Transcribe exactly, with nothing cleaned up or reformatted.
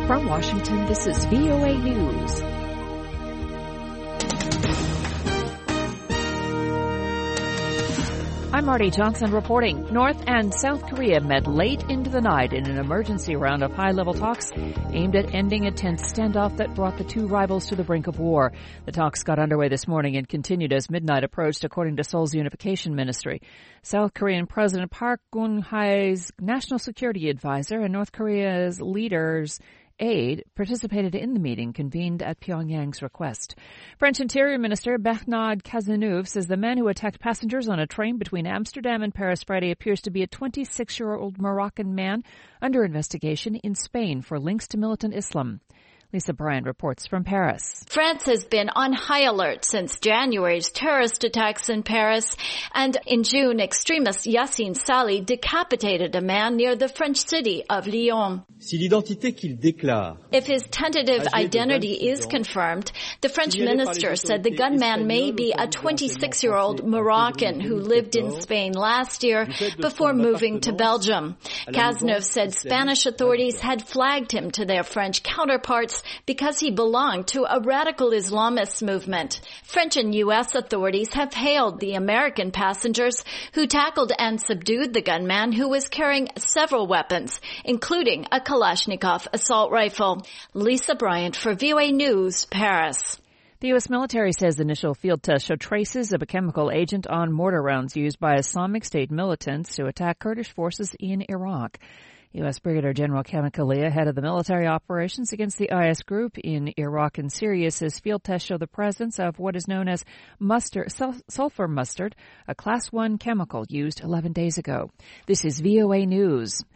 From Washington, this is V O A News. I'm Marty Johnson reporting. North and South Korea met late into the night in an emergency round of high-level talks aimed at ending a tense standoff that brought the two rivals to the brink of war. The talks got underway this morning and continued as midnight approached, according to Seoul's unification ministry. South Korean President Park Geun-hye's national security advisor and North Korea's leaders aide participated in the meeting convened at Pyongyang's request. French Interior Minister Bernard Cazeneuve says the man who attacked passengers on a train between Amsterdam and Paris Friday appears to be a twenty-six-year-old Moroccan man under investigation in Spain for links to militant Islam. Lisa Bryant reports from Paris. France has been on high alert since January's terrorist attacks in Paris. And in June, extremist Yassine Sali decapitated a man near the French city of Lyon. If his tentative identity is confirmed, the French minister said the gunman may be a twenty-six-year-old Moroccan who lived in Spain last year before moving to Belgium. Cazeneuve said Spanish authorities had flagged him to their French counterparts because he belonged to a radical Islamist movement. French and U S authorities have hailed the American passengers who tackled and subdued the gunman who was carrying several weapons, including a Kalashnikov assault rifle. Lisa Bryant for V O A News, Paris. The U S military says initial field tests show traces of a chemical agent on mortar rounds used by Islamic State militants to attack Kurdish forces in Iraq. U S Brigadier General Kevin Kalia, head of the military operations against the I S group in Iraq and Syria, says field tests show the presence of what is known as mustard, sulfur mustard, a class one chemical used eleven days ago. This is V O A News.